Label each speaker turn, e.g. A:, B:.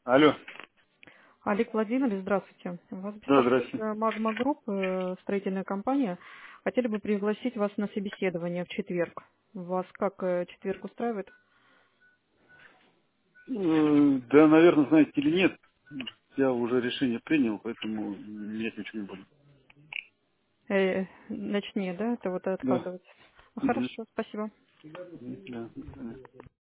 A: Алло.
B: Олег Владимирович, здравствуйте. Вас
A: Да,
B: беспокоит
A: здрасте.
B: Магма Групп, строительная компания. Хотели бы пригласить вас на собеседование в четверг. Вас как четверг устраивает?
A: Да, наверное, знаете или нет, я уже решение принял, поэтому менять ничего не буду.
B: Начни, да? Это вот
A: Да.
B: отказывать.
A: Мгм.
B: Хорошо, спасибо.
A: Да, до свидания.